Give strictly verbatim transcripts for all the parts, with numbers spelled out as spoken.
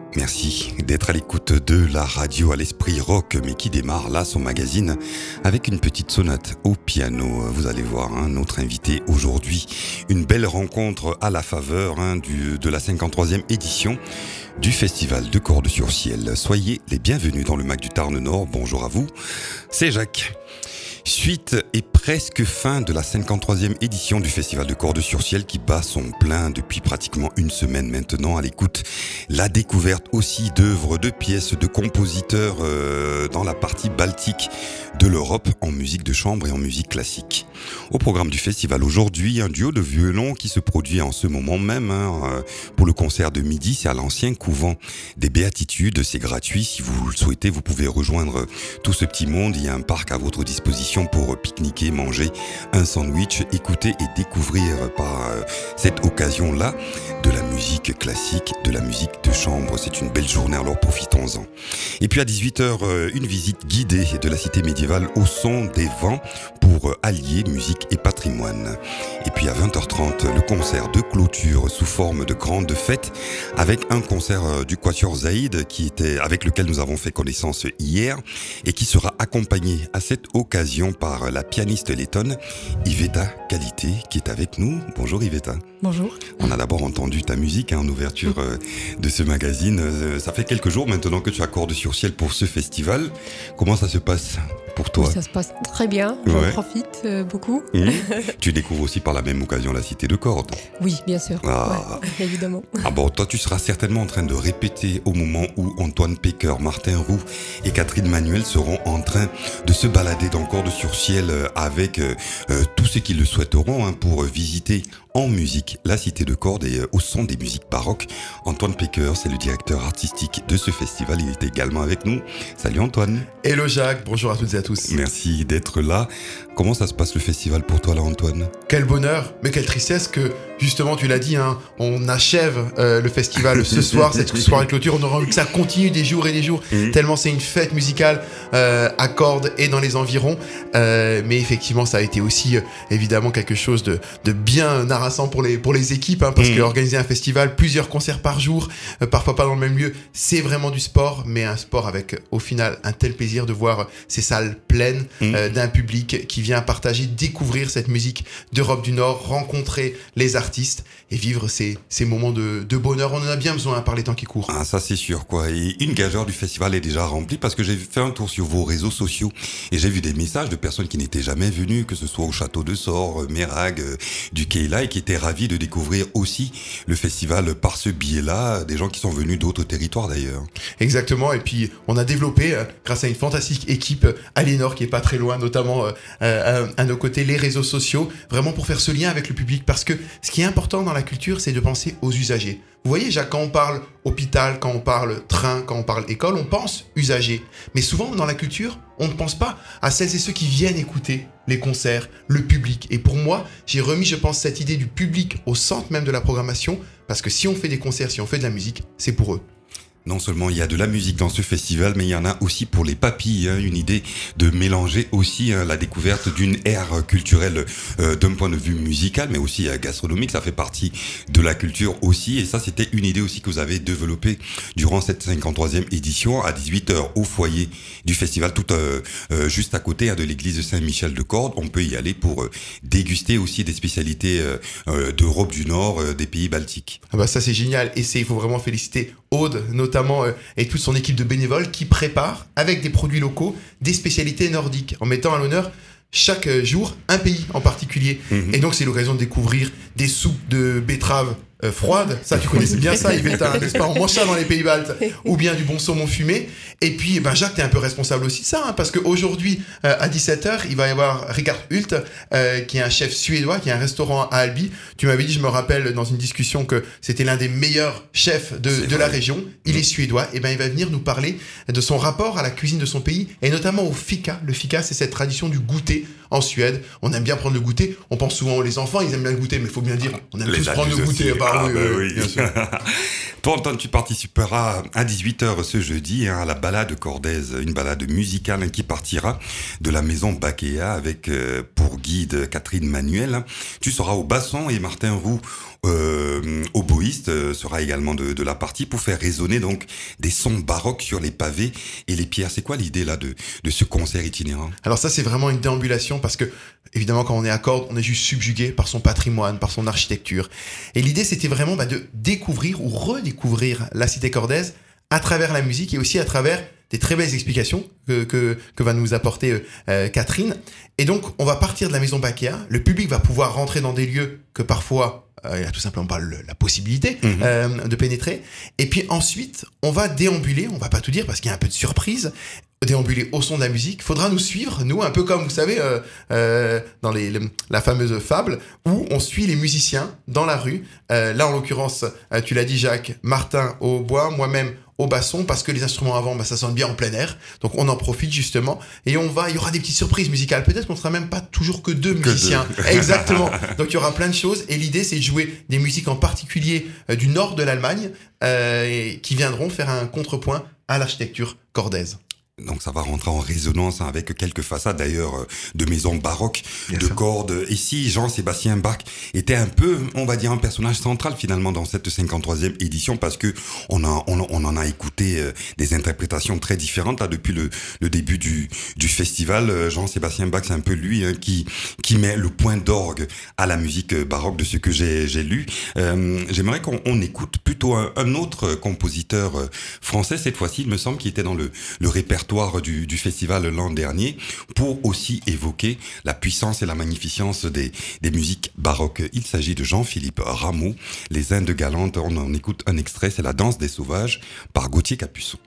Merci d'être à l'écoute de la radio à l'esprit rock, mais qui démarre là son magazine avec une petite sonate au piano. Vous allez voir, hein, notre invité aujourd'hui, une belle rencontre à la faveur hein, du, de la cinquante-troisième édition du Festival de Cordes sur Ciel. Soyez les bienvenus dans le Mac du Tarn Nord. Bonjour à vous, c'est Jacques. Suite et presque fin de la cinquante-troisième édition du Festival de Cordes sur Ciel qui bat son plein depuis pratiquement une semaine maintenant. À l'écoute, la découverte aussi d'œuvres, de pièces, de compositeurs euh, dans la partie baltique de l'Europe en musique de chambre et en musique classique. Au programme du festival aujourd'hui, un duo de violon qui se produit en ce moment même hein, pour le concert de midi. C'est à l'ancien couvent des Béatitudes. C'est gratuit. Si vous le souhaitez, vous pouvez rejoindre tout ce petit monde. Il y a un parc à votre disposition pour pique-niquer, manger un sandwich, écouter et découvrir par cette occasion-là de la musique classique, de la musique de chambre. C'est une belle journée, alors profitons-en. Et puis à dix-huit heures, une visite guidée de la cité médiévale au son des vents pour allier musique et patrimoine. Et puis à vingt heures trente, le concert de clôture sous forme de grande fête avec un concert du Quatuor Zaïd qui était, avec lequel nous avons fait connaissance hier et qui sera accompagné à cette occasion par la pianiste lettonne Iveta Qualité qui est avec nous. Bonjour Iveta. Bonjour. On a d'abord entendu ta musique hein, en ouverture euh, de ce magazine. Euh, ça fait quelques jours maintenant que tu accordes sur Ciel pour ce festival. Comment ça se passe pour toi ? Ça se passe très bien, j'en ouais. profite euh, beaucoup. Mmh. Tu découvres aussi par la même occasion la Cité de Cordes. Oui, bien sûr, ah. ouais, évidemment. Ah bon, toi tu seras certainement en train de répéter au moment où Antoine Pecker, Martin Roux et Catherine Manuel seront en train de se balader dans Cordes sur Ciel avec euh, euh, tous ceux qui le souhaiteront hein, pour visiter en musique la Cité de Cordes et euh, au son des musiques baroques. Antoine Pecker, c'est le directeur artistique de ce festival. Il est également avec nous. Salut Antoine. Hello Jacques, bonjour à toutes et à tous. Merci d'être là. Comment ça se passe le festival pour toi là Antoine ? Quel bonheur, mais quelle tristesse que justement tu l'as dit, hein, on achève euh, le festival ce soir, cette soirée de clôture. On aura envie que ça continue des jours et des jours, mmh. tellement c'est une fête musicale euh, à Cordes et dans les environs. Euh, mais effectivement, ça a été aussi euh, évidemment quelque chose de, de bien harassant pour les, pour les équipes, hein, parce mmh. qu'organiser un festival, plusieurs concerts par jour, euh, parfois pas dans le même lieu, c'est vraiment du sport, mais un sport avec euh, au final un tel plaisir de voir ces salles pleines mmh. euh, d'un public qui vient partager, découvrir cette musique d'Europe du Nord, rencontrer les artistes et vivre ces, ces moments de, de bonheur. On en a bien besoin hein, par les temps qui courent. Ah, ça c'est sûr quoi. Et une gageure du festival est déjà remplie parce que j'ai fait un tour sur vos réseaux sociaux et j'ai vu des messages de personnes qui n'étaient jamais venues, que ce soit au Château de Sort, Mérag, euh, du Keila, et qui étaient ravis de découvrir aussi le festival par ce biais-là, des gens qui sont venus d'autres territoires d'ailleurs. Exactement. Et puis on a développé, euh, grâce à une fantastique équipe, euh, Aliénor qui est pas très loin, notamment euh, euh, à nos côtés, les réseaux sociaux, vraiment pour faire ce lien avec le public, parce que ce qui est important dans la culture, c'est de penser aux usagers. Vous voyez, Jacques, quand on parle hôpital, quand on parle train, quand on parle école, on pense usagers. Mais souvent, dans la culture, on ne pense pas à celles et ceux qui viennent écouter les concerts, le public. Et pour moi, j'ai remis, je pense, cette idée du public au centre même de la programmation, parce que si on fait des concerts, si on fait de la musique, c'est pour eux. Non seulement il y a de la musique dans ce festival, mais il y en a aussi pour les papilles, hein, une idée de mélanger aussi hein, la découverte d'une ère culturelle euh, d'un point de vue musical, mais aussi euh, gastronomique. Ça fait partie de la culture aussi, et ça c'était une idée aussi que vous avez développée durant cette cinquante-troisième édition à dix-huit heures au foyer du festival, tout euh, euh, juste à côté hein, de l'église Saint-Michel de Cordes. On peut y aller pour euh, déguster aussi des spécialités euh, euh, d'Europe du Nord, euh, des pays baltiques. Ah bah ça c'est génial, et c'est, il faut vraiment féliciter Aude notamment euh, et toute son équipe de bénévoles qui préparent avec des produits locaux des spécialités nordiques en mettant à l'honneur chaque jour un pays en particulier. Mmh. Et donc c'est l'occasion de découvrir des soupes de betteraves euh, froides, ça tu connaissais bien ça Yvette, n'est-ce pas, on mange ça dans les pays baltes, ou bien du bon saumon fumé. Et puis ben, Jacques, t'es un peu responsable aussi de ça, hein, parce qu'aujourd'hui euh, à dix-sept heures il va y avoir Richard Hult euh, qui est un chef suédois, qui a un restaurant à Albi. Tu m'avais dit, je me rappelle dans une discussion, que c'était l'un des meilleurs chefs de, de la région. Il mmh. est suédois, et ben il va venir nous parler de son rapport à la cuisine de son pays, et notamment au fika. Le fika, c'est cette tradition du goûter en Suède. On aime bien prendre le goûter, on pense souvent aux enfants, ils aiment bien le goûter, mais il faut bien dire, on aime les tous prendre le goûter. Bah, ah, oui, bah, oui, oui, oui, bien sûr. Toi, Antoine, tu participeras à dix-huit heures ce jeudi hein, à la balade cordaise, une balade musicale hein, qui partira de la maison Bakéa avec euh, pour guide Catherine Manuel. Tu seras au basson et Martin Roux, euh, oboïste, euh, sera également de, de la partie pour faire résonner donc des sons baroques sur les pavés et les pierres. C'est quoi l'idée là de, de ce concert itinérant? Alors ça, c'est vraiment une déambulation parce que, évidemment, quand on est à Cordes, on est juste subjugué par son patrimoine, par son architecture. Et l'idée, c'était vraiment bah, de découvrir ou redécouvrir la cité cordaise à travers la musique et aussi à travers des très belles explications que, que, que va nous apporter euh, Catherine. Et donc, on va partir de la maison Bakéa. Le public va pouvoir rentrer dans des lieux que parfois, euh, il n'y a tout simplement pas le, la possibilité mmh. euh, de pénétrer. Et puis ensuite, on va déambuler, on va pas tout dire parce qu'il y a un peu de surprise, déambuler au son de la musique. Faudra nous suivre, nous, un peu comme, vous savez, euh, euh, dans les, le, la fameuse fable, où on suit les musiciens dans la rue. Euh, là, en l'occurrence, euh, tu l'as dit, Jacques, Martin au hautbois, moi-même au basson, parce que les instruments avant, bah, ça sonne bien en plein air. Donc, on en profite, justement. Et on va, il y aura des petites surprises musicales. Peut-être qu'on sera même pas toujours que deux que musiciens. Deux. Exactement. Donc, il y aura plein de choses. Et l'idée, c'est de jouer des musiques en particulier euh, du nord de l'Allemagne, euh, et qui viendront faire un contrepoint à l'architecture cordaise. Donc ça va rentrer en résonance hein, avec quelques façades d'ailleurs de maisons baroques, Bien de sûr. cordes. Et si Jean-Sébastien Bach était un peu, on va dire, un personnage central finalement dans cette cinquante-troisième édition parce que on, a, on, on en a écouté euh, des interprétations très différentes là depuis le, le début du, du festival. Jean-Sébastien Bach, c'est un peu lui hein, qui, qui met le point d'orgue à la musique baroque de ce que j'ai, j'ai lu. Euh, j'aimerais qu'on on écoute plutôt un, un autre compositeur français cette fois-ci, il me semble, qui était dans le, le répertoire Du, du festival l'an dernier pour aussi évoquer la puissance et la magnificence des, des musiques baroques. Il s'agit de Jean-Philippe Rameau, Les Indes galantes. On en écoute un extrait, c'est La danse des sauvages par Gauthier Capuçon.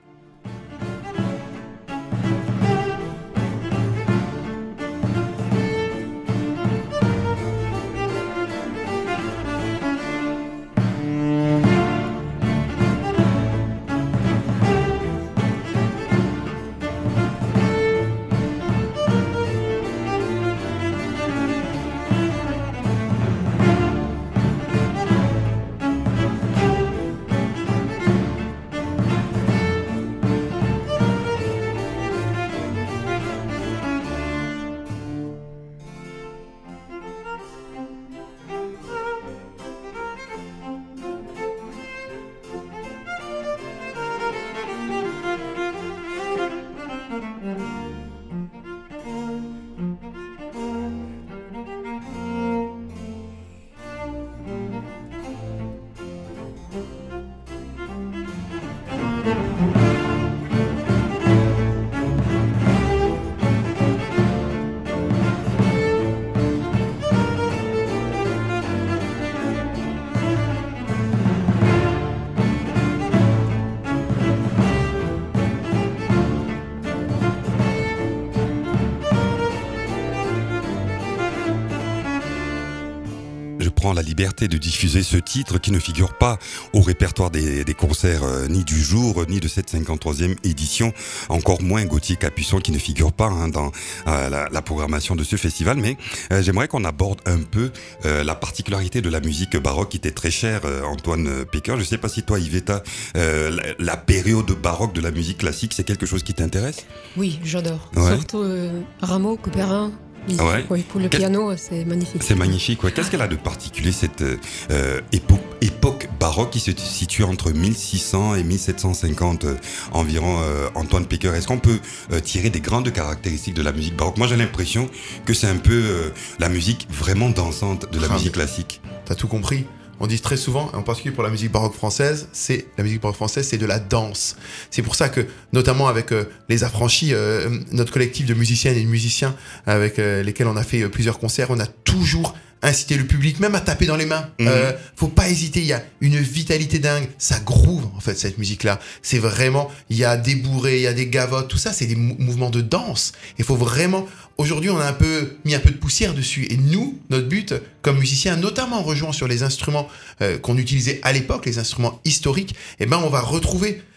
La liberté de diffuser ce titre qui ne figure pas au répertoire des, des concerts euh, ni du jour ni de cette cinquante-troisième édition, encore moins Gauthier Capuçon qui ne figure pas hein, dans euh, la, la programmation de ce festival, mais euh, j'aimerais qu'on aborde un peu euh, la particularité de la musique baroque qui était très chère, euh, Antoine Pecker. Je ne sais pas si toi, Yvetta, euh, la, la période baroque de la musique classique, c'est quelque chose qui t'intéresse? Oui, j'adore. Ouais. Surtout euh, Rameau, Couperin. Ouais. Oui, pour le Qu'est-ce... piano, c'est magnifique. C'est magnifique, ouais. Qu'est-ce qu'elle a de particulier, cette euh, époque, époque baroque qui se situe entre mille six cents et mille sept cent cinquante euh, environ, euh, Antoine Pecker? Est-ce qu'on peut euh, tirer des grandes caractéristiques de la musique baroque? Moi, j'ai l'impression que c'est un peu euh, la musique vraiment dansante de la ah, musique classique. T'as tout compris. On dit très souvent, en particulier pour la musique baroque française, c'est la musique baroque française, c'est de la danse. C'est pour ça que, notamment avec euh, les Affranchis, euh, notre collectif de musiciennes et de musiciens avec euh, lesquels on a fait euh, plusieurs concerts, on a toujours incité le public, même à taper dans les mains. Mmh. Euh, faut pas hésiter, il y a une vitalité dingue, ça groove en fait cette musique-là. C'est vraiment, il y a des bourrées, il y a des gavottes, tout ça, c'est des mou- mouvements de danse. Il faut vraiment. Aujourd'hui, on a un peu mis un peu de poussière dessus. Et nous, notre but, comme musiciens, notamment en rejoignant sur les instruments euh, qu'on utilisait à l'époque, les instruments historiques, eh ben, on va retrouver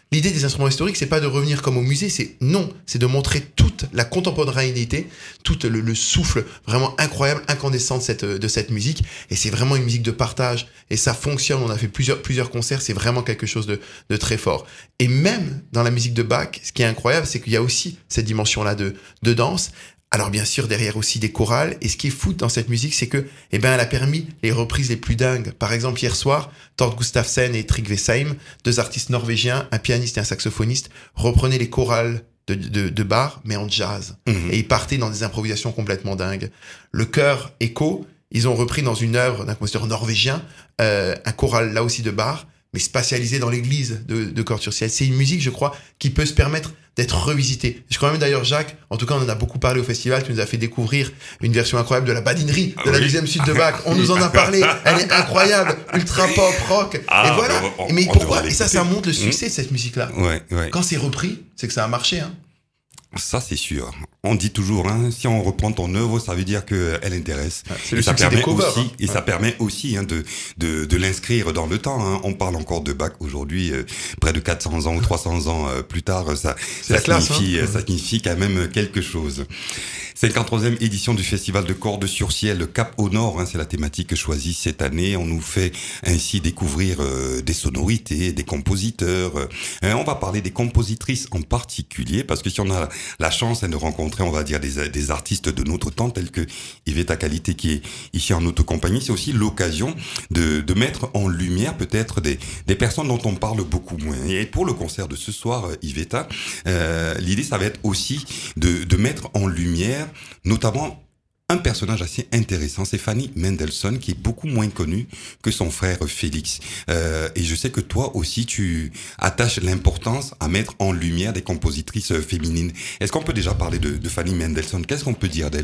l'idée des instruments historiques, c'est pas de revenir comme au musée, c'est non, c'est de montrer toute la contemporanéité, tout le, le souffle vraiment incroyable, incandescent de cette, de cette musique. Et c'est vraiment une musique de partage. Et ça fonctionne. On a fait plusieurs, plusieurs concerts. C'est vraiment quelque chose de, de très fort. Et même dans la musique de Bach, ce qui est incroyable, c'est qu'il y a aussi cette dimension-là de, de danse. Alors bien sûr, derrière aussi des chorales. Et ce qui est fou dans cette musique, c'est que, eh ben, elle a permis les reprises les plus dingues. Par exemple, hier soir, Tord Gustafsson et Trygve Seim, deux artistes norvégiens, un pianiste et un saxophoniste, reprenaient les chorales de, de, de Bach, mais en jazz. Mmh. Et ils partaient dans des improvisations complètement dingues. Le chœur Echo, ils ont repris dans une œuvre d'un compositeur norvégien, euh, un choral là aussi de Bach, mais spatialisé dans l'église de, de Cordes-sur-Ciel. C'est une musique, je crois, qui peut se permettre d'être revisitée. Je crois même d'ailleurs, Jacques, en tout cas, on en a beaucoup parlé au festival, tu nous as fait découvrir une version incroyable de la badinerie de ah la oui. deuxième suite de Bach. On nous en a parlé, elle est incroyable, ultra pop, rock, ah, et voilà. On, mais pourquoi ? Et ça, ça montre le succès mmh. de cette musique-là. Ouais, ouais. Quand c'est repris, c'est que ça a marché, hein. Ça, c'est sûr. On dit toujours, hein, si on reprend ton œuvre, ça veut dire qu'elle intéresse. Ouais, c'est le et ça succès permet des covers. Aussi, hein. Et ouais. ça permet aussi hein, de, de, de l'inscrire dans le temps. Hein. On parle encore de Bach aujourd'hui, euh, près de quatre cents ans ou trois cents ans euh, plus tard. Ça, ça, classe, signifie, hein. ça signifie quand même quelque chose. cinquante-troisième édition du festival de Cordes-sur-Ciel, Cap au Nord, hein, c'est la thématique choisie cette année. On nous fait ainsi découvrir euh, des sonorités, des compositeurs. Euh, on va parler des compositrices en particulier, parce que si on a la chance hein, de rencontrer, on va dire, des, des artistes de notre temps, tels que Iveta Qualité qui est ici en notre compagnie, c'est aussi l'occasion de, de mettre en lumière peut-être des, des personnes dont on parle beaucoup moins. Et pour le concert de ce soir, Iveta, euh, l'idée, ça va être aussi de, de mettre en lumière notamment un personnage assez intéressant, c'est Fanny Mendelssohn, qui est beaucoup moins connue que son frère Félix. Euh, et je sais que toi aussi, tu attaches l'importance à mettre en lumière des compositrices féminines. Est-ce qu'on peut déjà parler de, de Fanny Mendelssohn ? Qu'est-ce qu'on peut dire d'elle ?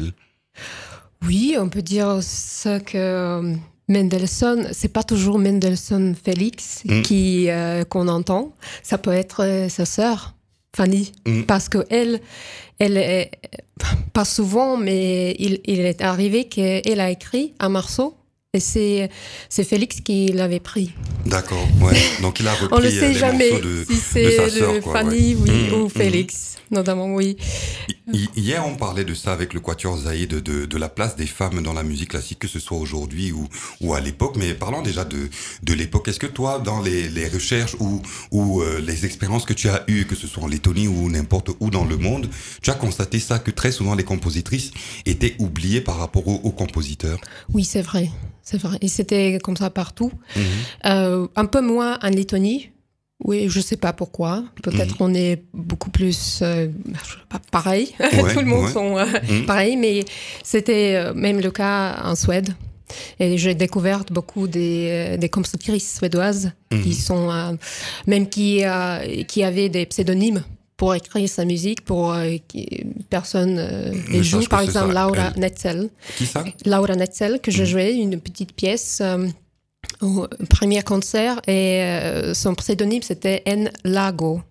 Oui, on peut dire ce que Mendelssohn, c'est pas toujours Mendelssohn Félix mmh. qui euh, qu'on entend. Ça peut être euh, sa sœur. Fanny, mmh. parce que elle, elle est, pas souvent, mais il, il est arrivé qu'elle a écrit un morceau et c'est, c'est Félix qui l'avait pris. D'accord, ouais. Donc il a repris. On ne sait les jamais de, si c'est de sa sœur, le quoi, Fanny, ouais. oui, mmh, ou Félix, mmh. notamment, oui. Hi- Hier, on parlait de ça avec le Quatuor Zaïd, de, de, de la place des femmes dans la musique classique, que ce soit aujourd'hui ou, ou à l'époque. Mais parlons déjà de, de l'époque. Est-ce que toi, dans les, les recherches ou, ou euh, les expériences que tu as eues, que ce soit en Lettonie ou n'importe où dans le monde, tu as constaté ça, que très souvent les compositrices étaient oubliées par rapport aux, aux compositeurs ? Oui, c'est vrai. C'est vrai. Et c'était comme ça partout. Mmh. Euh, un peu moins en Lettonie. Oui, je sais pas pourquoi. Peut-être mmh. qu'on est beaucoup plus euh, pareil. Ouais, Tout le monde ouais. sont euh, mmh. pareils, mais c'était euh, même le cas en Suède. Et j'ai découvert beaucoup des, des compositrices suédoises mmh. qui sont euh, même qui euh, qui avaient des pseudonymes pour écrire sa musique, pour euh, qui, personne euh, les joue. Par exemple, ça, Laura elle... Netzel. Qui ça ? Laura Netzel, que mmh. je jouais une petite pièce. Euh, au premier concert et euh, son pseudonyme c'était N. Lago.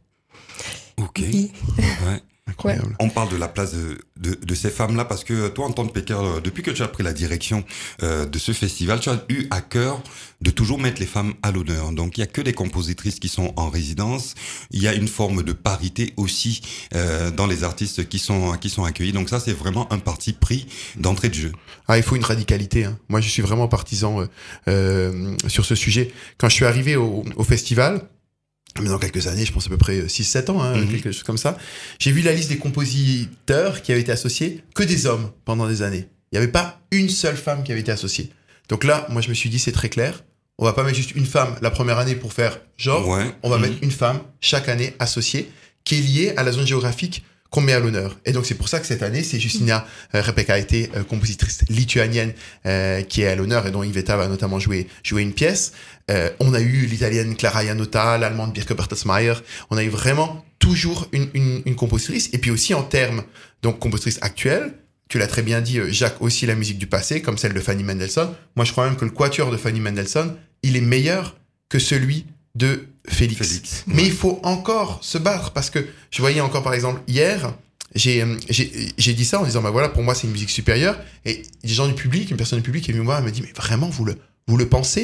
Ok. Oui. Ouais. Incroyable. Ouais. On parle de la place de, de, de ces femmes-là parce que toi, Anton Pecker, depuis que tu as pris la direction euh, de ce festival, tu as eu à cœur de toujours mettre les femmes à l'honneur. Donc, il y a que des compositrices qui sont en résidence. Il y a une forme de parité aussi euh, dans les artistes qui sont qui sont accueillis. Donc ça, c'est vraiment un parti pris d'entrée de jeu. Ah, il faut une radicalité. Hein. Moi, je suis vraiment partisan euh, euh, sur ce sujet. Quand je suis arrivé au, au festival, mais dans quelques années, je pense à peu près six sept ans, hein, mm-hmm. quelque chose comme ça, j'ai vu la liste des compositeurs qui avaient été associés, que des hommes pendant des années. Il n'y avait pas une seule femme qui avait été associée. Donc là, moi, je me suis dit, c'est très clair. On va pas mettre juste une femme la première année pour faire genre. Ouais. On va mmh. mettre une femme chaque année associée qui est liée à la zone géographique qu'on met à l'honneur. Et donc, c'est pour ça que cette année, c'est Justina euh, Repekaite, euh, compositrice lituanienne, euh, qui est à l'honneur et dont Iveta va notamment jouer, jouer une pièce. Euh, on a eu l'italienne Clara Iannotta, l'allemande Birke Bertelsmeier. On a eu vraiment toujours une, une, une compositrice. Et puis aussi en termes, donc, compositrice actuelle, tu l'as très bien dit, Jacques, aussi la musique du passé, comme celle de Fanny Mendelssohn. Moi, je crois même que le quatuor de Fanny Mendelssohn, il est meilleur que celui de Félix. Félix. Mais ouais. il faut encore se battre parce que je voyais encore, par exemple, hier, j'ai, j'ai, j'ai dit ça en disant, bah voilà, pour moi, c'est une musique supérieure. Et des gens du public, une personne du public est venue me voir et me dit, mais vraiment, vous le, vous le pensez ?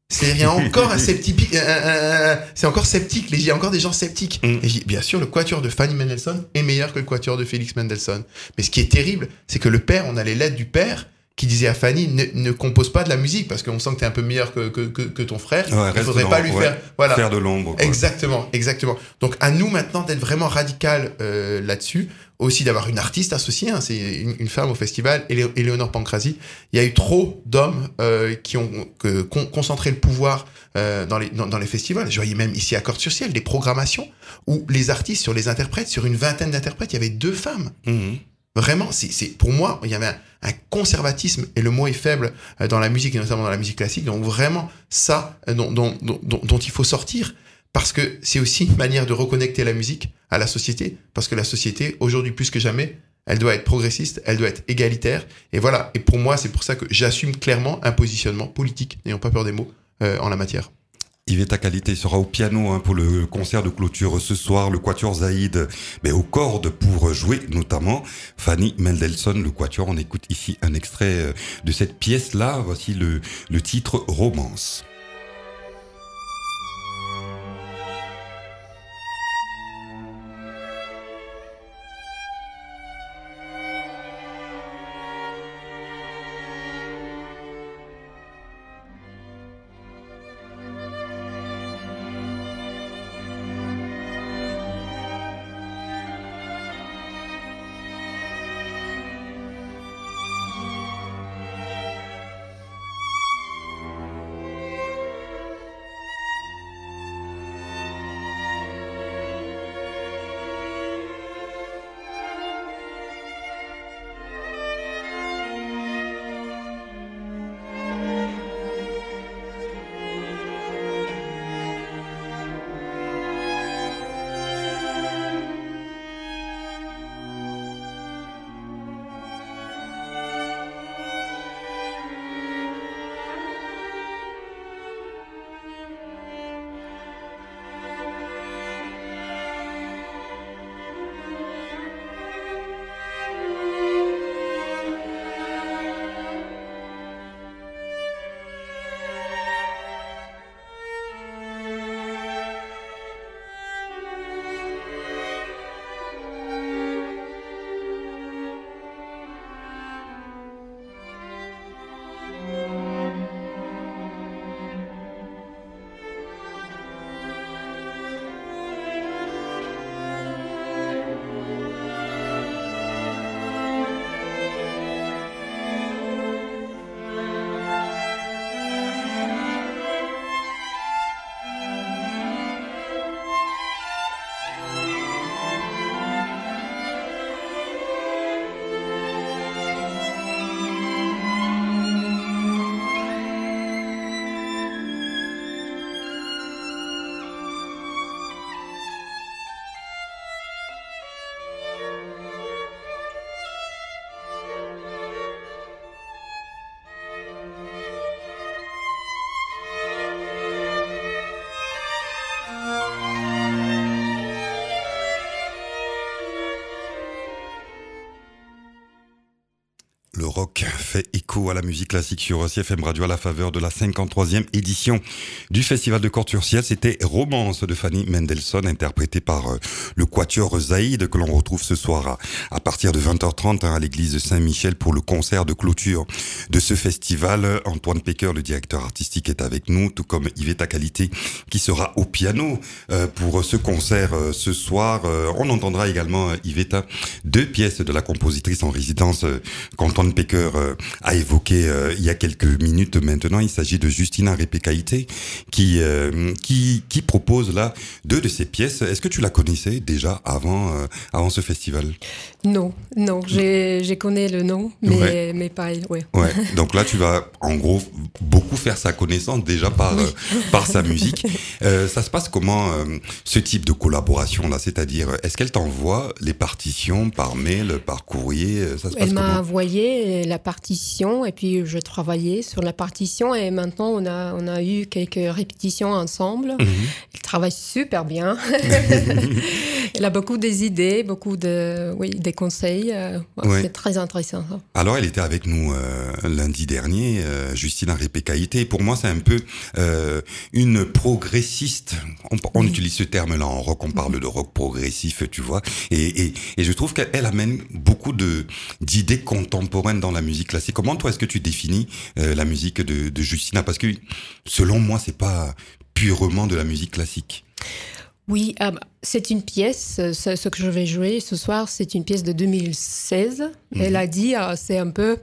C'est il y a encore un sceptique, euh, euh, c'est encore sceptique. Il y a encore des gens sceptiques. Mm. Et bien sûr, le quatuor de Fanny Mendelssohn est meilleur que le quatuor de Félix Mendelssohn. Mais ce qui est terrible, c'est que le père, on a les lettres du père qui disait à Fanny ne, ne compose pas de la musique parce qu'on sent que t'es un peu meilleur que que, que, que ton frère. Ouais, il faudrait pas lui ouais, faire voilà faire de l'ombre. Quoi. Exactement, exactement. Donc à nous maintenant d'être vraiment radical euh, là-dessus. Aussi d'avoir une artiste associée, hein, c'est une, une femme au festival, Élé- Éléonore Pancrazi. Il y a eu trop d'hommes euh, qui ont que, con, concentré le pouvoir euh, dans, les, dans, dans les festivals. Je voyais même ici à Cordes-sur-Ciel des programmations où les artistes, sur les interprètes, sur une vingtaine d'interprètes, il y avait deux femmes. Mmh. Vraiment, c'est, c'est, pour moi, il y avait un, un conservatisme, et le mot est faible euh, dans la musique, et notamment dans la musique classique. Donc vraiment, ça euh, dont, dont, dont, dont il faut sortir. Parce que c'est aussi une manière de reconnecter la musique à la société. Parce que la société, aujourd'hui plus que jamais, elle doit être progressiste, elle doit être égalitaire. Et voilà. Et pour moi, c'est pour ça que j'assume clairement un positionnement politique, n'ayons pas peur des mots, euh, en la matière. Iveta Qualité sera au piano hein, pour le concert de clôture ce soir. Le quatuor Zaïd, mais aux cordes pour jouer notamment Fanny Mendelssohn. Le quatuor, on écoute ici un extrait de cette pièce-là. Voici le, le titre Romance. Le rock fait écho à la musique classique sur C F M Radio à la faveur de la cinquante-troisième édition du Festival de Cordes-sur-Ciel. C'était Romance de Fanny Mendelssohn, interprétée par euh, le quatuor Zaïd, que l'on retrouve ce soir à, à partir de vingt heures trente hein, à l'église Saint-Michel pour le concert de clôture de ce festival. Antoine Pecker, le directeur artistique, est avec nous, tout comme Iveta Qualité, qui sera au piano euh, pour ce concert euh, ce soir. Euh, on entendra également, euh, Iveta, deux pièces de la compositrice en résidence euh, qu'Antoine Pecker euh, a évoqué euh, il y a quelques minutes maintenant. Il s'agit de Justina Repekaite qui euh, qui qui propose là deux de ses pièces. Est-ce que tu la connaissais déjà avant euh, avant ce festival? Non, non, j'ai j'ai connais le nom, mais ouais. mais pas ouais. Ouais. Donc là, tu vas en gros beaucoup faire sa connaissance déjà par oui. euh, par sa musique. Euh, ça se passe comment euh, ce type de collaboration là? C'est-à-dire, est-ce qu'elle t'envoie les partitions par mail, par courrier? Ça se passe Elle m'a comment? envoyé la partition et puis je travaillais sur la partition et maintenant on a on a eu quelques répétitions ensemble. Mmh. Elle travaille super bien. Elle a beaucoup des idées, beaucoup de, oui, des conseils. Euh, ouais, ouais. C'est très intéressant. Ça. Alors, elle était avec nous euh, lundi dernier, euh, Justina Repekaite. Pour moi, c'est un peu euh, une progressiste. On, on oui. utilise ce terme-là en rock, on parle de rock progressif, tu vois. Et, et, et je trouve qu'elle amène beaucoup de, d'idées contemporaines dans la musique classique. Comment, toi, est-ce que tu définis euh, la musique de, de Justina? Parce que, selon moi, c'est pas purement de la musique classique. Oui, euh, c'est une pièce, ce, ce que je vais jouer ce soir, c'est une pièce de deux mille seize. Mmh. Elle a dit, euh, c'est un peu...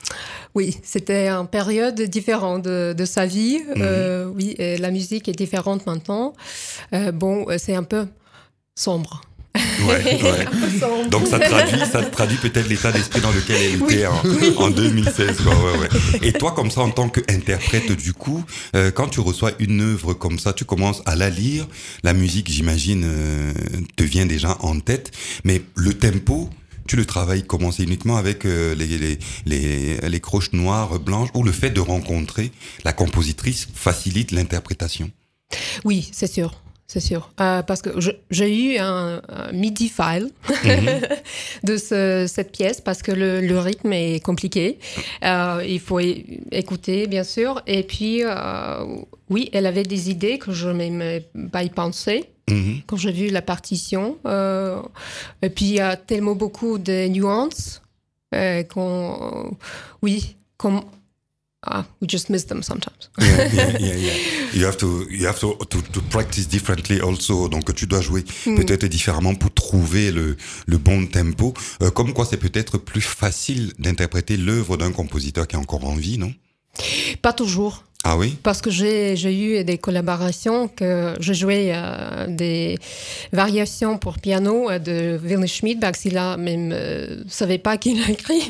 Oui, c'était une période différente de, de sa vie. Mmh. Euh, oui, et la musique est différente maintenant. Euh, bon, c'est un peu sombre. Ouais, ouais. Donc ça traduit, ça traduit peut-être l'état d'esprit dans lequel elle était oui, en, oui. en deux mille seize. Quoi, ouais, ouais. Et toi, comme ça, en tant qu'interprète, du coup, euh, quand tu reçois une œuvre comme ça, tu commences à la lire. La musique, j'imagine, euh, te vient déjà en tête. Mais le tempo, tu le travailles comment? C'est uniquement avec euh, les, les, les, les croches noires, blanches, ou le fait de rencontrer la compositrice facilite l'interprétation? Oui, c'est sûr. C'est sûr, euh, parce que je, j'ai eu un, un MIDI file mm-hmm. de ce, cette pièce parce que le, le rythme est compliqué. Euh, il faut é- écouter, bien sûr. Et puis, euh, oui, elle avait des idées que je n'aimais pas y penser. Mm-hmm. Quand j'ai vu la partition. Euh, et puis, il y a tellement beaucoup de nuances euh, qu'on... Oui, comme... Ah, we just miss them sometimes. yeah, yeah, yeah, yeah. You have to, you have to, to, to practice differently also. Donc, tu dois jouer mm. peut-être différemment pour trouver le, le bon tempo. Euh, comme quoi, c'est peut-être plus facile d'interpréter l'œuvre d'un compositeur qui est encore en vie, non? Pas toujours. Ah oui? Parce que j'ai, j'ai eu des collaborations, que je jouais euh, des variations pour piano de Wilhelm Schmidberg. S'il a même euh, savait pas qu'il a écrit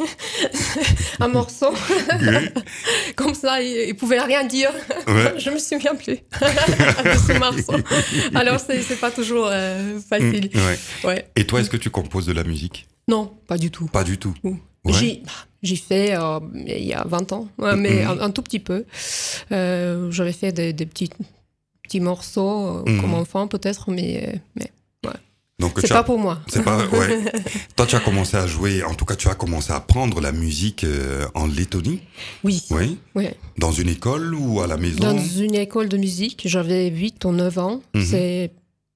un morceau. Comme ça, il, il pouvait rien dire. Ouais. Je me souviens plus de ce morceau. Alors, c'est, c'est pas toujours euh, facile. Mmh, ouais. Ouais. Et toi, est-ce que tu composes de la musique? Non, pas du tout. Pas du tout. Mmh. Ouais. J'ai, j'ai fait euh, il y a vingt ans, ouais, mais mmh. un, un tout petit peu. Euh, j'avais fait des, des petits, petits morceaux euh, mmh. comme enfant peut-être, mais, mais ouais. Donc, c'est pas as, pour moi. C'est pas, ouais. Toi, tu as commencé à jouer, en tout cas, tu as commencé à apprendre la musique euh, en Lettonie? Oui. Oui. Oui. Dans une école ou à la maison? Dans une école de musique. J'avais huit ou neuf ans. Mmh. C'est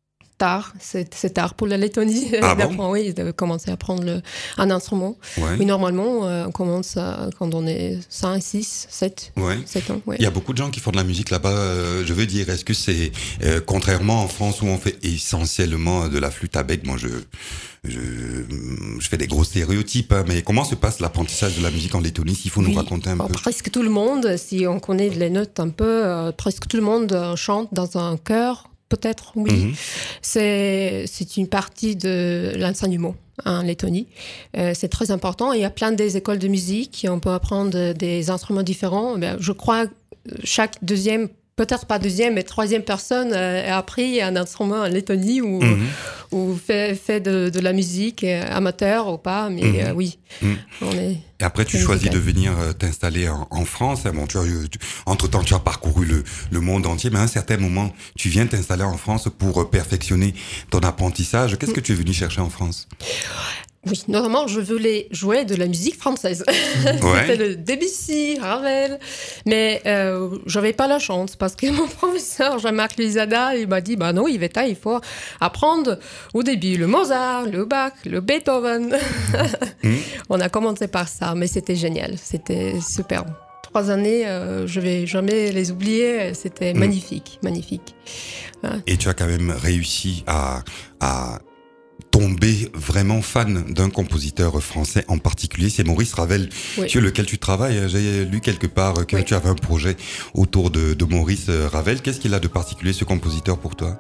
tard, c'est, c'est tard pour la Lettonie ah d'apprendre, bon oui, de commencer à apprendre le, un instrument. Ouais. Mais normalement, euh, on commence à, quand on est cinq, six, sept, ouais. sept ans. Ouais. Il y a beaucoup de gens qui font de la musique là-bas. Euh, je veux dire, est-ce que c'est, euh, contrairement en France où on fait essentiellement de la flûte à bec, moi je, je, je fais des gros stéréotypes, hein, mais comment se passe l'apprentissage de la musique en Lettonie, s'il faut oui. nous raconter un bon, peu? Presque tout le monde, si on connaît les notes un peu, euh, presque tout le monde euh, chante dans un chœur. Peut-être, oui. Mm-hmm. C'est, c'est une partie de l'enseignement en Lettonie. Euh, c'est très important. Il y a plein des écoles de musique. On peut apprendre des instruments différents. Ben, je crois que chaque deuxième, peut-être pas deuxième, mais troisième personne a appris un instrument en Lettonie ou, mm-hmm. ou fait, fait de, de la musique, amateur ou pas. Mais mm-hmm. euh, oui, mm-hmm. on est... Et après, tu choisis de venir t'installer en, en France. Bon, tu as, tu, entre-temps, tu as parcouru le, le monde entier, mais à un certain moment, tu viens t'installer en France pour perfectionner ton apprentissage. Qu'est-ce que tu es venu chercher en France? Oui, normalement, je voulais jouer de la musique française. Ouais. C'était le Debussy, Ravel. Mais euh, je n'avais pas la chance parce que mon professeur, Jean-Marc Lizada, il m'a dit, bah non, Yvetta, il faut apprendre au début le Mozart, le Bach, le Beethoven. mm. On a commencé par ça, mais c'était génial. C'était superbe. Trois années, euh, je ne vais jamais les oublier. C'était mm. magnifique, magnifique. Ouais. Et tu as quand même réussi à... à... tomber vraiment fan d'un compositeur français en particulier, c'est Maurice Ravel, oui. sur lequel tu travailles. J'ai lu quelque part que oui. tu avais un projet autour de, de Maurice Ravel. Qu'est-ce qu'il a de particulier, ce compositeur, pour toi?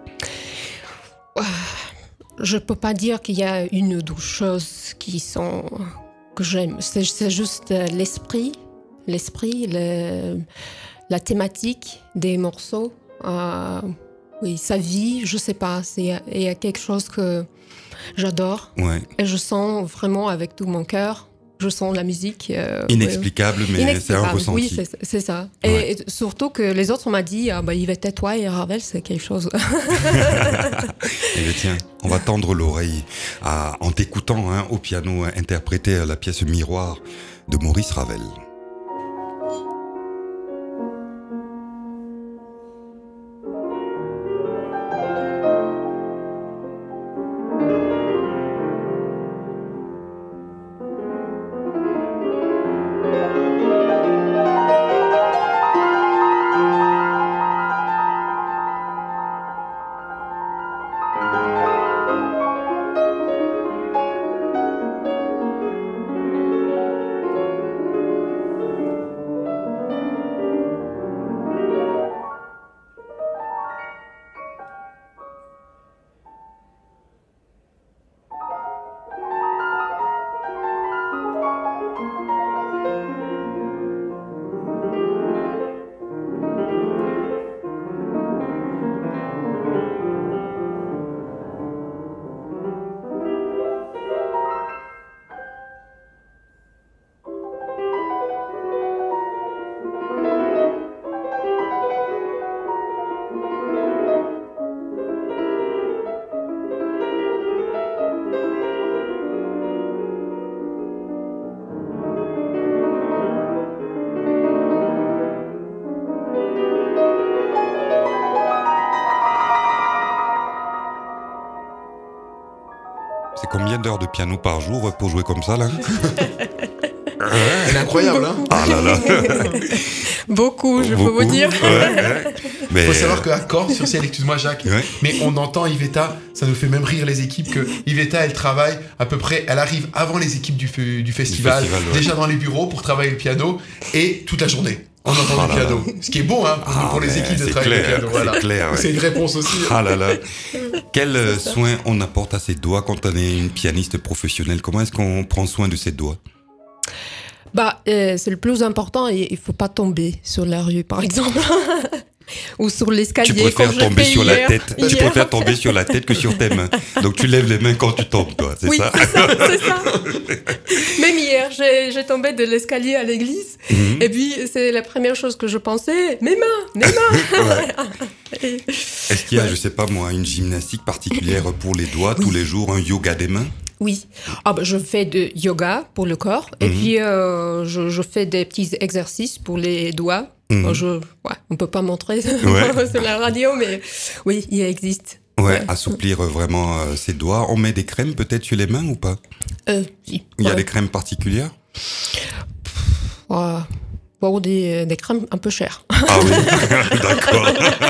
Je peux pas dire qu'il y a une ou deux choses qui sont que j'aime. C'est, c'est juste l'esprit, l'esprit, le, la thématique des morceaux. Euh, oui, sa vie, je sais pas. C'est, il y a quelque chose que j'adore. Ouais. Et je sens vraiment avec tout mon cœur. Je sens la musique. Euh, Inexplicable, ouais. mais Inexplicable. C'est un ressenti. Oui, c'est, c'est ça. Et, ouais. et surtout que les autres m'ont dit, ah, bah, Yvette, toi et Ravel, c'est quelque chose. Et tiens, on va tendre l'oreille à, en t'écoutant hein, au piano interpréter la pièce Miroir de Maurice Ravel. C'est combien d'heures de piano par jour pour jouer comme ça, là? Elle est incroyable, hein? Ah là là. Beaucoup, je Beaucoup, peux vous dire. Ouais, ouais. Il Mais faut savoir qu'à Corps sur ciel, excuse-moi Jacques, Ouais. mais on entend Iveta, ça nous fait même rire les équipes, que Iveta, elle travaille à peu près, elle arrive avant les équipes du, fe- du festival, festival, ouais. déjà dans les bureaux pour travailler le piano, et toute la journée, on entend Ah le là piano. Ce qui est bon hein, pour, Ah, pour les mais équipes de c'est travailler clair, le piano. Voilà. c'est clair, ouais. C'est une réponse aussi. Ah là là. Quel euh, soin on apporte à ses doigts quand on est une pianiste professionnelle? Comment est-ce qu'on prend soin de ses doigts? Bah, euh, c'est le plus important et il faut pas tomber sur la rue, par exemple. Ou sur l'escalier. Tu préfères comme je tomber fais sur la hier. tête. Tu Hier. préfères tomber sur la tête que sur tes mains. Donc tu lèves les mains quand tu tombes, toi. C'est Oui, ça? c'est ça, c'est ça. Même hier, j'ai, j'ai tombé de l'escalier à l'église. Mhm. Et puis, c'est la première chose que je pensais. Mes mains, mes mains. Ouais. Et- Est-ce qu'il y a, je sais pas moi, une gymnastique particulière pour les doigts tous les jours, un yoga des mains? Oui. Ah bah, je fais de yoga pour le corps. Et Mhm. puis, euh, je, je fais des petits exercices pour les doigts. Mhm. Bon, je, ouais, on peut pas montrer Ouais. sur la radio, mais oui, il existe. Ouais, Ouais. assouplir euh, vraiment euh, ses doigts. On met des crèmes peut-être sur les mains ou pas? Euh, si. Il y a Ouais. des crèmes particulières? Ouais. Bon, des, des crèmes un peu chères. Ah oui, d'accord.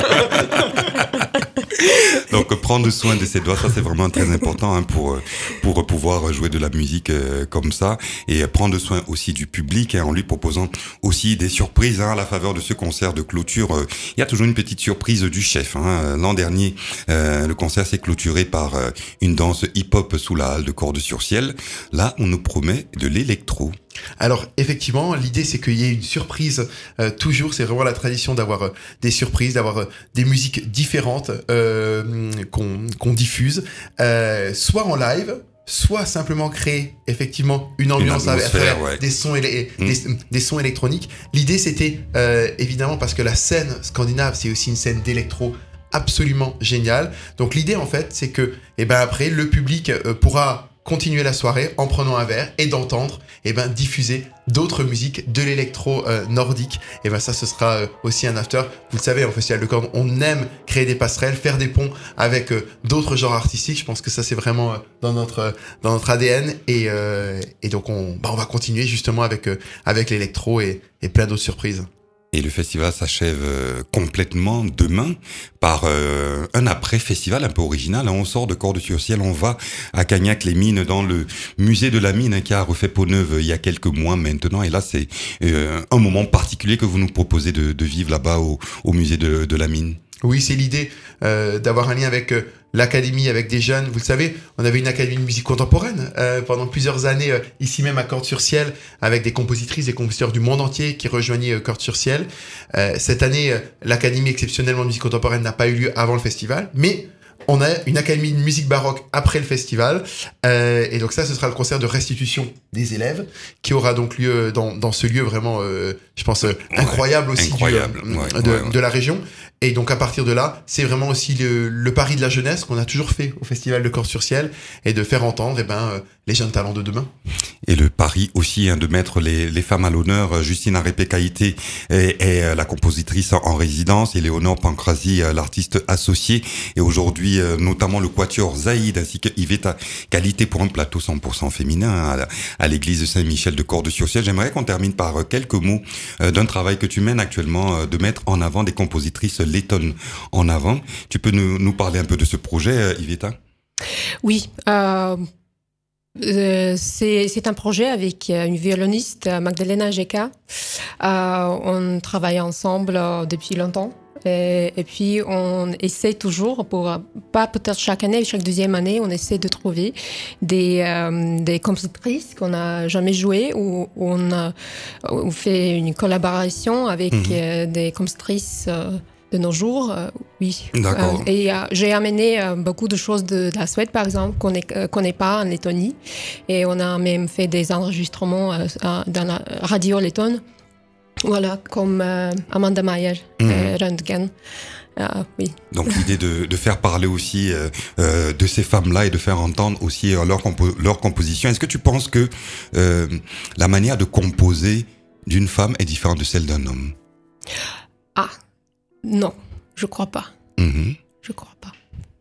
Donc prendre soin de ses doigts, ça c'est vraiment très important hein, pour pour pouvoir jouer de la musique euh, comme ça et prendre soin aussi du public hein, en lui proposant aussi des surprises hein, à la faveur de ce concert de clôture. Euh, il y a toujours une petite surprise du chef. Hein. L'an dernier, euh, le concert s'est clôturé par euh, une danse hip-hop sous la halle de Cordes-sur-Ciel. Là, on nous promet de l'électro. Alors effectivement, l'idée c'est qu'il y ait une surprise euh, toujours. C'est vraiment la tradition d'avoir euh, des surprises, d'avoir euh, des musiques différentes euh, qu'on qu'on diffuse, euh, soit en live, soit simplement créer effectivement une ambiance avec à atmosphère, travers ouais. des sons élé- Mm. des, des sons électroniques. L'idée c'était euh, évidemment parce que la scène scandinave c'est aussi une scène d'électro absolument géniale. Donc l'idée en fait c'est que et ben après le public euh, pourra continuer la soirée en prenant un verre et d'entendre et ben diffuser d'autres musiques de l'électro euh, nordique. Et ben ça ce sera euh, aussi un after. Vous le savez, en Festival de Cordes, on aime créer des passerelles, faire des ponts avec euh, d'autres genres artistiques. Je pense que ça c'est vraiment euh, dans notre euh, dans notre A D N et euh, et donc on bah, on va continuer justement avec euh, avec l'électro et et plein d'autres surprises. Et le festival s'achève euh, complètement demain par euh, un après-festival un peu original. On sort de Cordes-sur-Ciel, on va à Cagnac-les-Mines dans le musée de la mine hein, qui a refait peau neuve il y a quelques mois maintenant. Et là, c'est euh, un moment particulier que vous nous proposez de, de vivre là-bas au, au musée de, de la mine. Oui, c'est l'idée euh, d'avoir un lien avec euh, l'académie, avec des jeunes. Vous le savez, on avait une académie de musique contemporaine euh, pendant plusieurs années, euh, ici même à Cordes-sur-Ciel, avec des compositrices et compositeurs du monde entier qui rejoignaient euh, Cordes-sur-Ciel. Euh, cette année, euh, l'académie exceptionnellement de musique contemporaine n'a pas eu lieu avant le festival, mais on a une académie de musique baroque après le festival. Euh, et donc ça, ce sera le concert de restitution des élèves qui aura donc lieu dans, dans ce lieu vraiment, euh, je pense, euh, incroyable aussi incroyable, du, euh, ouais, de, ouais, ouais. de la région. Et donc à partir de là, c'est vraiment aussi le, le pari de la jeunesse qu'on a toujours fait au Festival de Corps-sur-Ciel, et de faire entendre eh ben, euh, les jeunes talents de demain. Et le pari aussi hein, de mettre les, les femmes à l'honneur. Justine Arépé-Kaïté est, est la compositrice en résidence, et Léonore Pancrazi, l'artiste associé, et aujourd'hui euh, notamment le quatuor Zaïd ainsi que Yvetta Qualité pour un plateau cent pour cent féminin à, à l'église Saint-Michel de Cordes-sur-Ciel. J'aimerais qu'on termine par quelques mots euh, d'un travail que tu mènes actuellement, euh, de mettre en avant des compositrices lettonnes en avant. Tu peux nous, nous parler un peu de ce projet, euh, Yvetta? Oui, euh, euh, c'est, c'est un projet avec une violoniste, Magdalena Jeka. Euh, on travaille ensemble euh, depuis longtemps. Et, et puis, on essaie toujours, pour pas peut-être chaque année, chaque deuxième année, on essaie de trouver des, euh, des compositrices qu'on n'a jamais jouées, ou on, a, on fait une collaboration avec mmh. euh, des compositrices euh, de nos jours. Euh, oui. D'accord. Euh, et euh, j'ai amené euh, beaucoup de choses de, de la Suède, par exemple, qu'on ne connaît pas en Lettonie. Et on a même fait des enregistrements euh, dans la radio lettonne. Voilà, comme euh, Amanda Meyer, mmh. euh, Röntgen. Euh, oui. Donc l'idée de, de faire parler aussi euh, euh, de ces femmes-là et de faire entendre aussi euh, leur, compo- leur composition. Est-ce que tu penses que euh, la manière de composer d'une femme est différente de celle d'un homme? Ah, non, je crois pas. Mmh. Je crois pas.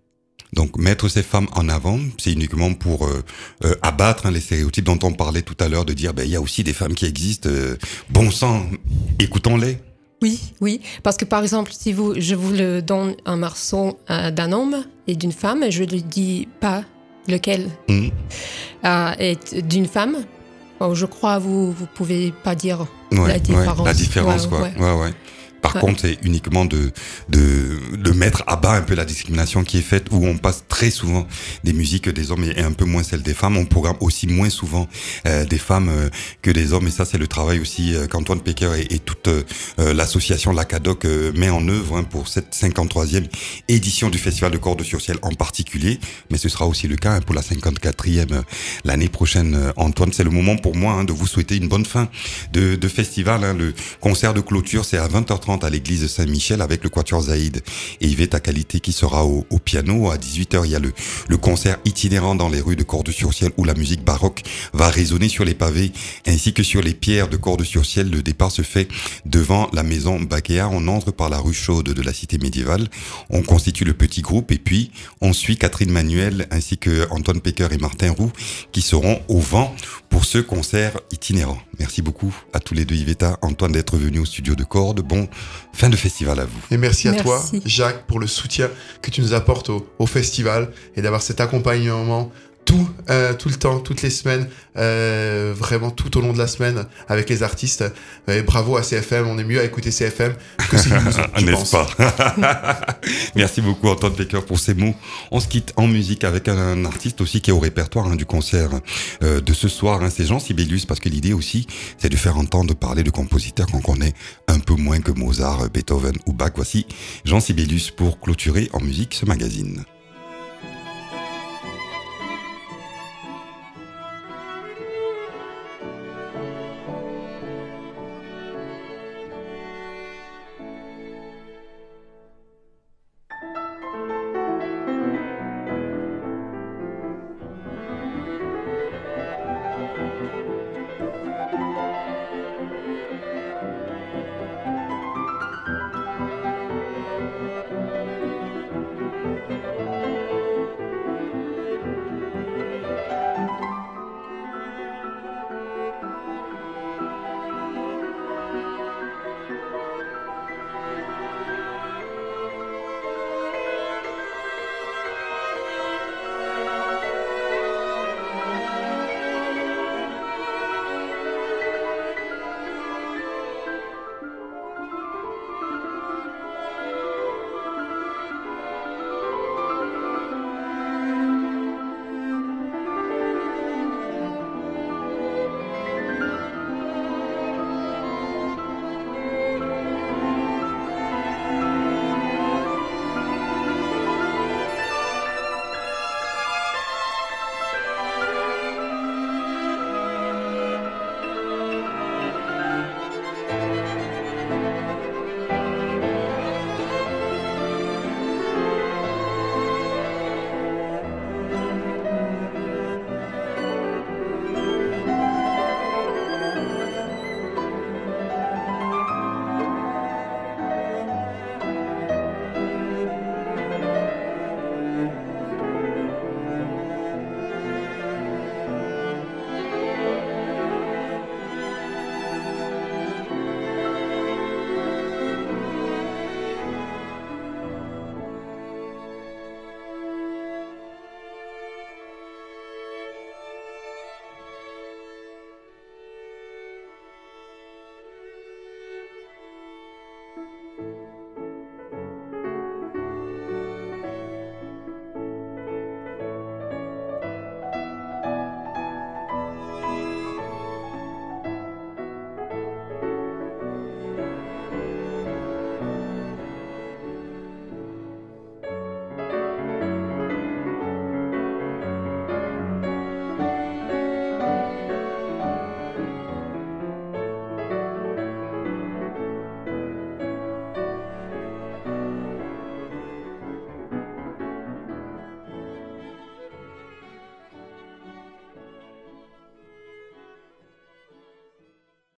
Donc mettre ces femmes en avant, c'est uniquement pour euh, euh, abattre hein, les stéréotypes dont on parlait tout à l'heure, de dire ben il y a aussi des femmes qui existent, euh, bon sang, écoutons-les. Oui, oui, parce que par exemple, si vous, je vous le donne un morceau euh, d'un homme et d'une femme, je ne lui dis pas lequel mmh. euh, est d'une femme. Bon, je crois vous vous pouvez pas dire ouais, la différence. Ouais, la différence, ouais, quoi. Ouais, ouais. ouais. Par ouais. contre, c'est uniquement de, de, de mettre à bas un peu la discrimination qui est faite, où on passe très souvent des musiques des hommes et un peu moins celles des femmes. On programme aussi moins souvent euh, des femmes euh, que des hommes. Et ça, c'est le travail aussi euh, qu'Antoine Pecker et, et toute euh, l'association Lacadoc euh, met en œuvre hein, pour cette cinquante-troisième édition du Festival de Cordes-sur-Ciel en particulier. Mais ce sera aussi le cas hein, pour la cinquante-quatrième euh, l'année prochaine. Euh, Antoine, c'est le moment pour moi hein, de vous souhaiter une bonne fin de, de festival. Hein. Le concert de clôture, c'est à vingt heures trente à l'église Saint-Michel avec le quatuor Zaïd et Yvetta Qualité qui sera au, au piano. À dix-huit heures, il y a le, le concert itinérant dans les rues de Cordes-sur-Ciel où la musique baroque va résonner sur les pavés ainsi que sur les pierres de Cordes-sur-Ciel. Le départ se fait devant la maison Bakéa. On entre par la rue chaude de la cité médiévale. On constitue le petit groupe et puis on suit Catherine Manuel ainsi que Antoine Pecker et Martin Roux qui seront au vent pour ce concert itinérant. Merci beaucoup à tous les deux, Yvetta, Antoine, d'être venus au studio de Cordes. Bon fin de festival à vous. Et merci à merci. toi, Jacques, pour le soutien que tu nous apportes au, au festival et d'avoir cet accompagnement tout, euh, tout le temps, toutes les semaines, euh, vraiment tout au long de la semaine avec les artistes. Et bravo à C F M, on est mieux à écouter C F M que C douze, je N'est-ce pense. pas? Merci beaucoup Antoine Pecker pour ces mots. On se quitte en musique avec un, un artiste aussi qui est au répertoire hein, du concert euh, de ce soir. Hein, c'est Jean Sibelius, parce que l'idée aussi, c'est de faire entendre parler de compositeurs qu'on connaît un peu moins que Mozart, Beethoven ou Bach. Voici Jean Sibelius pour clôturer en musique ce magazine.